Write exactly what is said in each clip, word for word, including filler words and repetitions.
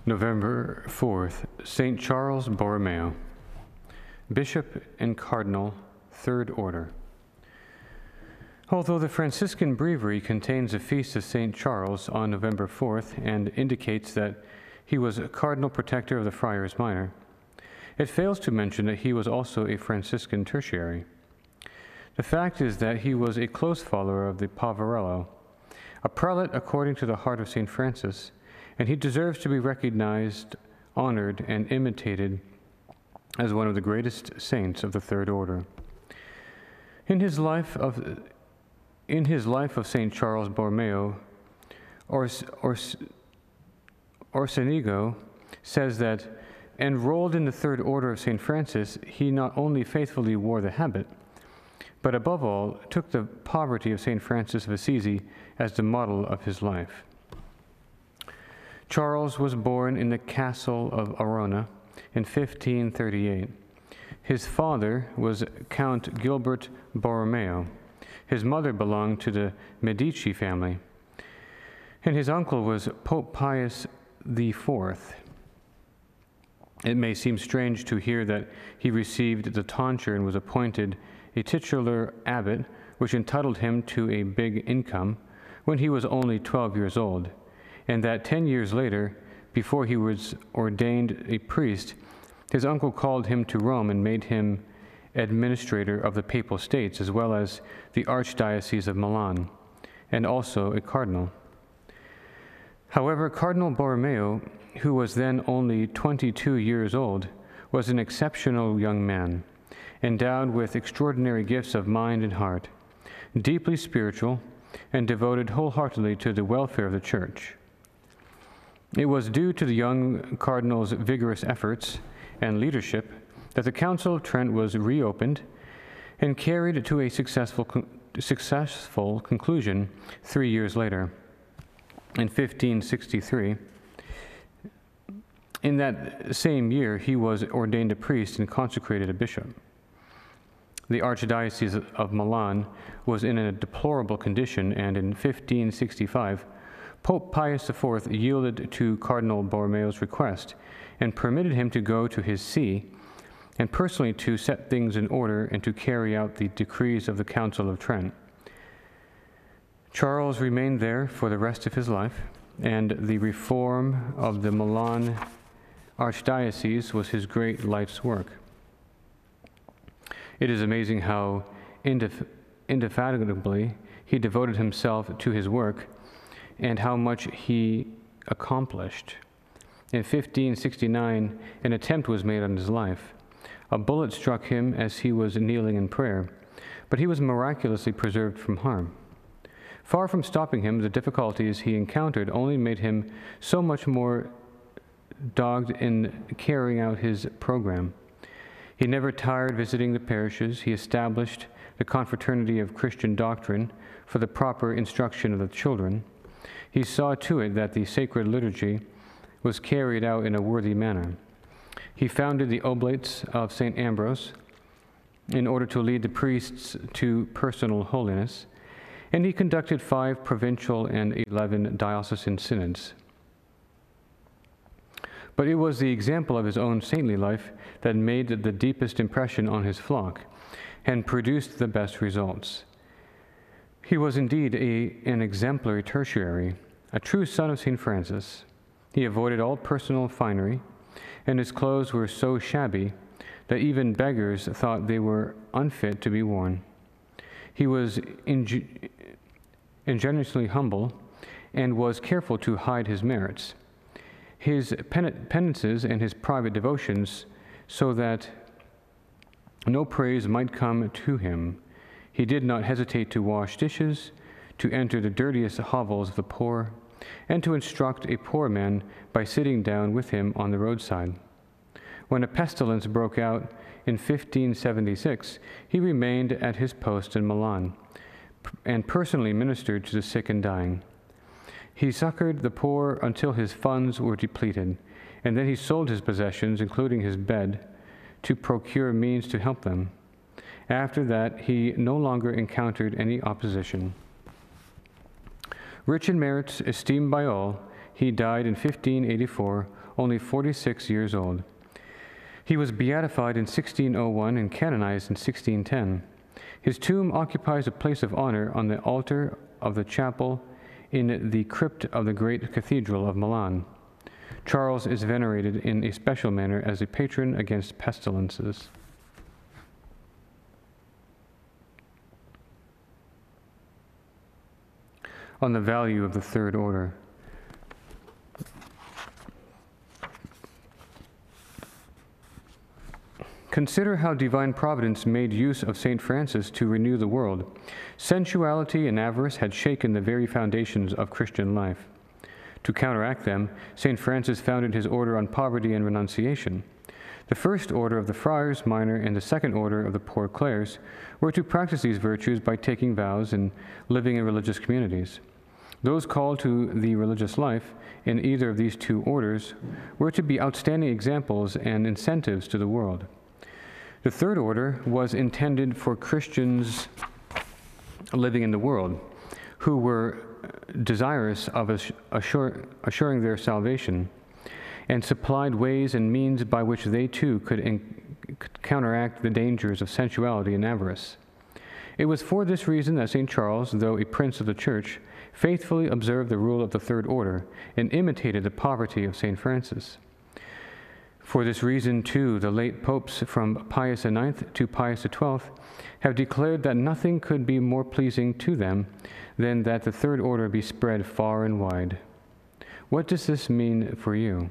November fourth, Saint Charles Borromeo, Bishop and Cardinal, Third Order. Although the Franciscan Breviary contains a feast of Saint Charles on November fourth and indicates that he was a cardinal protector of the Friars Minor, it fails to mention that he was also a Franciscan tertiary. The fact is that he was a close follower of the Poverello, a prelate according to the heart of Saint Francis, and he deserves to be recognized, honored, and imitated as one of the greatest saints of the Third Order. In his life of, in his life of Saint Charles Borromeo, Ors, Ors, Orsenigo says that, enrolled in the Third Order of Saint Francis, he not only faithfully wore the habit, but above all took the poverty of Saint Francis of Assisi as the model of his life. Charles was born in the castle of Arona in fifteen thirty-eight. His father was Count Gilbert Borromeo. His mother belonged to the Medici family, and his uncle was Pope Pius the Fourth. It may seem strange to hear that he received the tonsure and was appointed a titular abbot, which entitled him to a big income, when he was only twelve years old, and that ten years later, before he was ordained a priest, his uncle called him to Rome and made him administrator of the Papal States, as well as the Archdiocese of Milan, and also a cardinal. However, Cardinal Borromeo, who was then only twenty-two years old, was an exceptional young man, endowed with extraordinary gifts of mind and heart, deeply spiritual, and devoted wholeheartedly to the welfare of the Church. It was due to the young cardinal's vigorous efforts and leadership that the Council of Trent was reopened and carried to a successful, con successful conclusion three years later, in fifteen sixty-three. In that same year, he was ordained a priest and consecrated a bishop. The Archdiocese of Milan was in a deplorable condition, and in fifteen sixty-five, Pope Pius the Fourth yielded to Cardinal Borromeo's request and permitted him to go to his see and personally to set things in order and to carry out the decrees of the Council of Trent. Charles remained there for the rest of his life, and the reform of the Milan Archdiocese was his great life's work. It is amazing how indef indefatigably he devoted himself to his work and how much he accomplished. In fifteen sixty-nine, an attempt was made on his life. A bullet struck him as he was kneeling in prayer, but he was miraculously preserved from harm. Far from stopping him, the difficulties he encountered only made him so much more dogged in carrying out his program. He never tired visiting the parishes. He established the Confraternity of Christian Doctrine for the proper instruction of the children. He saw to it that the sacred liturgy was carried out in a worthy manner. He founded the Oblates of Saint Ambrose in order to lead the priests to personal holiness, and he conducted five provincial and eleven diocesan synods. But it was the example of his own saintly life that made the deepest impression on his flock and produced the best results. He was indeed a, an exemplary tertiary, a true son of Saint Francis. He avoided all personal finery, and his clothes were so shabby that even beggars thought they were unfit to be worn. He was ingen ingenuously humble and was careful to hide his merits, his pen penances and his private devotions, so that no praise might come to him. He did not hesitate to wash dishes, to enter the dirtiest hovels of the poor, and to instruct a poor man by sitting down with him on the roadside. When a pestilence broke out in fifteen seventy-six, he remained at his post in Milan and personally ministered to the sick and dying. He succored the poor until his funds were depleted, and then he sold his possessions, including his bed, to procure means to help them. After that, he no longer encountered any opposition. Rich in merits, esteemed by all, he died in fifteen eighty-four, only forty-six years old. He was beatified in sixteen oh one and canonized in sixteen ten. His tomb occupies a place of honor on the altar of the chapel in the crypt of the great cathedral of Milan. Charles is venerated in a special manner as a patron against pestilences. On the value of the Third Order. Consider how divine providence made use of Saint Francis to renew the world. Sensuality and avarice had shaken the very foundations of Christian life. To counteract them, Saint Francis founded his order on poverty and renunciation. The first order of the friars minor and the second order of the poor clerks were to practice these virtues by taking vows and living in religious communities. Those called to the religious life in either of these two orders were to be outstanding examples and incentives to the world. The third order was intended for Christians living in the world who were desirous of assure, assuring their salvation, and supplied ways and means by which they too could in, counteract the dangers of sensuality and avarice. It was for this reason that Saint Charles, though a prince of the Church, faithfully observed the rule of the Third Order and imitated the poverty of Saint Francis. For this reason, too, the late popes from Pius the ninth to Pius the twelfth have declared that nothing could be more pleasing to them than that the Third Order be spread far and wide. What does this mean for you?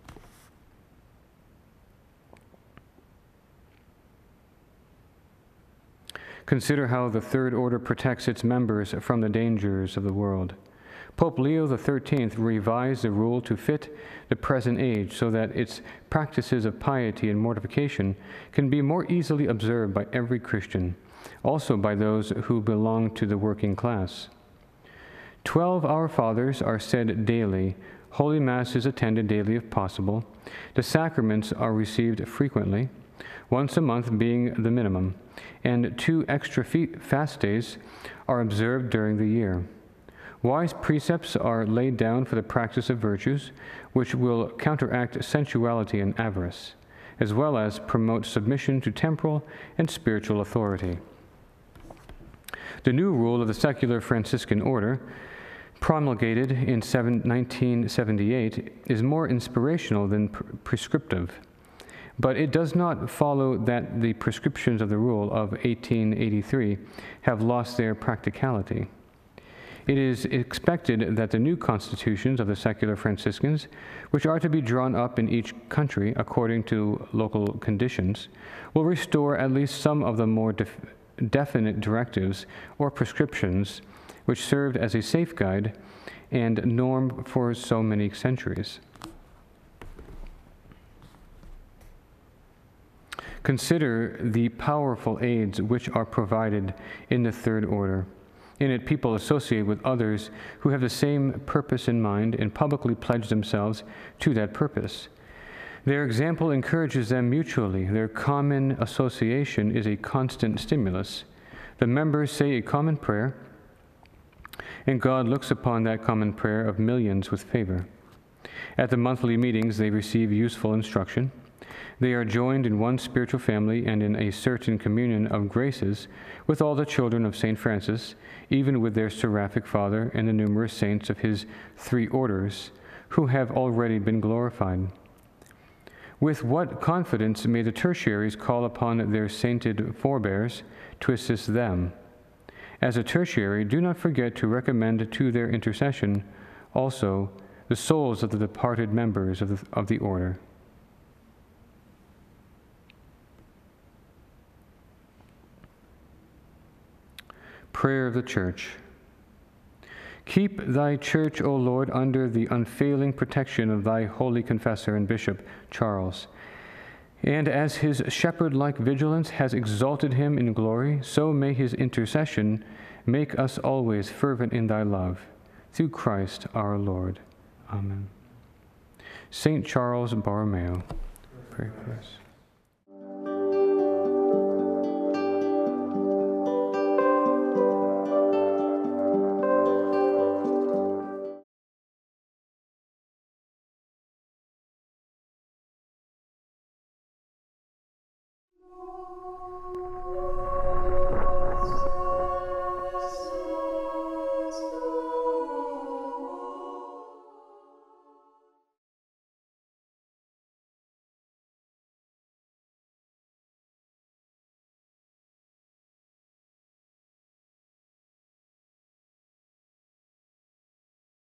Consider how the Third Order protects its members from the dangers of the world. Pope Leo the thirteenth revised the rule to fit the present age so that its practices of piety and mortification can be more easily observed by every Christian, also by those who belong to the working class. Twelve Our Fathers are said daily, Holy Mass is attended daily if possible, the sacraments are received frequently, once a month being the minimum, and two extra fast days are observed during the year. Wise precepts are laid down for the practice of virtues, which will counteract sensuality and avarice, as well as promote submission to temporal and spiritual authority. The new rule of the secular Franciscan order, promulgated in nineteen seventy-eight, is more inspirational than pr prescriptive, but it does not follow that the prescriptions of the rule of eighteen eighty-three have lost their practicality. It is expected that the new constitutions of the secular Franciscans, which are to be drawn up in each country according to local conditions, will restore at least some of the more def definite directives or prescriptions which served as a safeguard and norm for so many centuries. Consider the powerful aids which are provided in the Third Order. In it, people associate with others who have the same purpose in mind and publicly pledge themselves to that purpose. Their example encourages them mutually. Their common association is a constant stimulus. The members say a common prayer, and God looks upon that common prayer of millions with favor. At the monthly meetings, they receive useful instruction. They are joined in one spiritual family and in a certain communion of graces with all the children of Saint Francis, even with their seraphic father and the numerous saints of his three orders, who have already been glorified. With what confidence may the tertiaries call upon their sainted forebears to assist them. As a tertiary, do not forget to recommend to their intercession also the souls of the departed members of the, of the order. Prayer of the Church. Keep thy Church, O Lord, under the unfailing protection of thy holy confessor and bishop, Charles. And as his shepherd-like vigilance has exalted him in glory, so may his intercession make us always fervent in thy love. Through Christ our Lord. Amen. Saint Charles Borromeo, pray for us.